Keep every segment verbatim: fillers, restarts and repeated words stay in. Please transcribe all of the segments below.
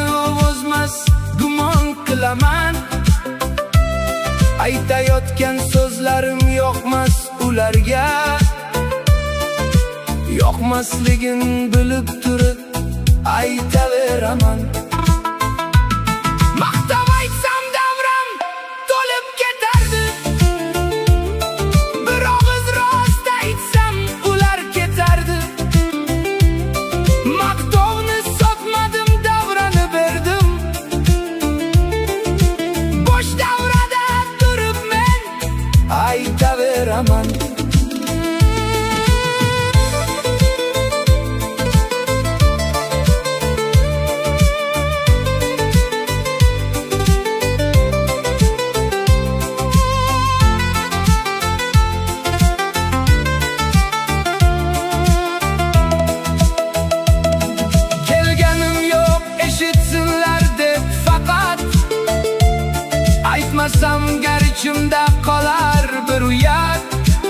o'zmas gumon qilaman. Aytayotgan so'zlarim yoqmas ularga, yoqmasligin bilib turib aytaveraman. Maqtab aytsam davram to'lib ketardi, bir og'iz rost aytsam ular ketardi. Maqtovni sotmadim, davrani berdim. Bosh davrada turib men aytaveraman. Aytmasam gar ichimda qolar bir uyat,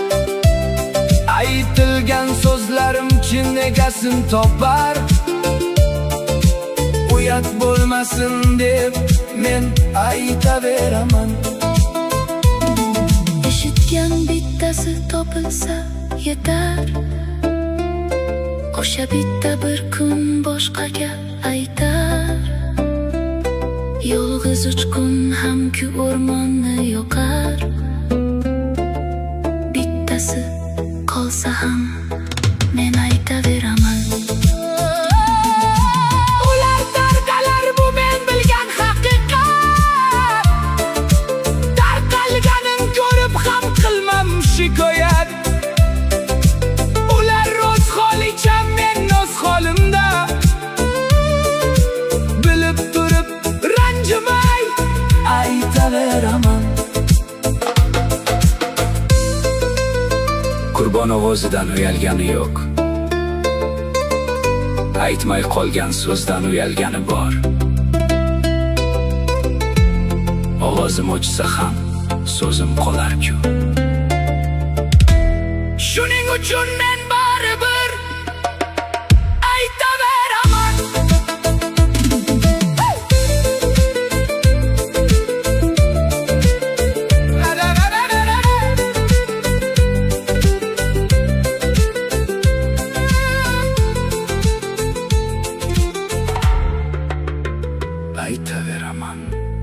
aytilgan so'zlarim chin egasin topar. Uyat bo'lmasin deb men aytaveraman. Eshitgan bittasi topilsa yetar, o'sha bitta bir kun boshqaga aytar. Yolg'iz uchqun hamki o'rmonni yoqar, bittasi qolsa ham men aytaveraman. Ular tarqalar, bu men bilgan haqiqat. Tarqalganin ko'rib ham qilmam shikoyat. Ular roz holicha, men noz holimda, bilib turib ranjimay aytaveraman. Qurbon ovozidan uyalgani yo'q, aytmay qolgan so'zdan uyalgani bor. Ovozim o'chsa ham so'zim qolar-ku. Shuning uchun men baribir aytaveraman. Aytaveraman.